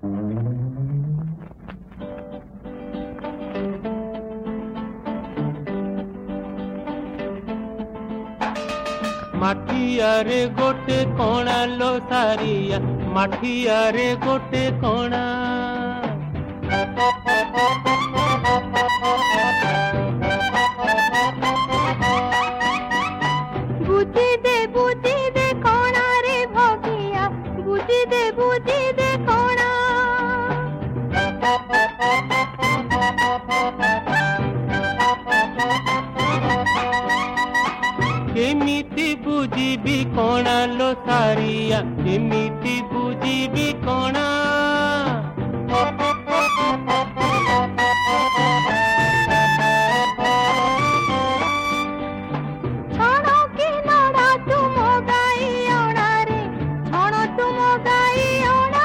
माठियारे गोटे कोणा लो सारिया माठियारे गोटे कोणा बुझी दे कोणा रे भगिया बुझी दे कोणा केमिति बुझीबी कोणा लो सारिया केमिति बुझीबी कोणा छणो की नड़ा तुम गाई ओणा रे छणो तुम गाई ओणा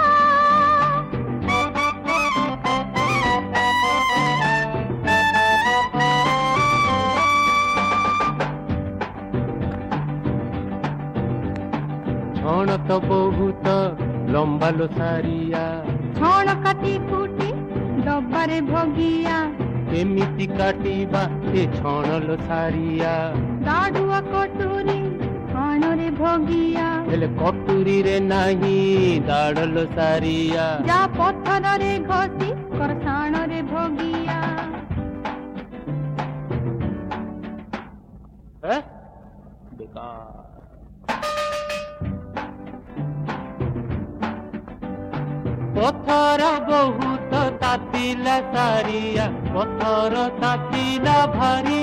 छण तो बहुत लंबा लो सारिया छण काटी फुटी डब्बारे भगिया केमिति काटिबा ए छण लो सारिया दाडुआ कटोरी छणरे भगिया हेले कटुरी रे नाही दाड़ लो सारिया जा पत्थर रे घसी करसाण रे भगिया बेकार पत्थर बहुत तातिला सारिया पत्थर तातिला भारी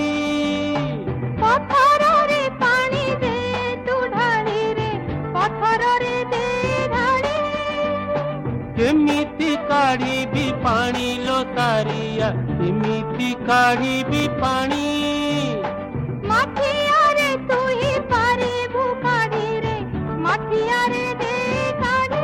पत्थर रे पानी दे तू ढाली रे पत्थर रे दे ढाली केमिति काढ़ीबी पानी लो सारिया केमिति काढ़ीबी पानी माठिया रे तू ही पारे भूकाड़ी रे माठिया रे दे काढ़ी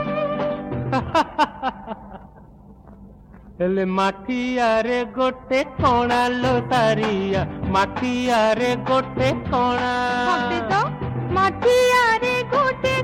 हेले माठियारे गोटे कोणा लो सारिया माठियारे गोटे कोणा तो माठिया रे गोटे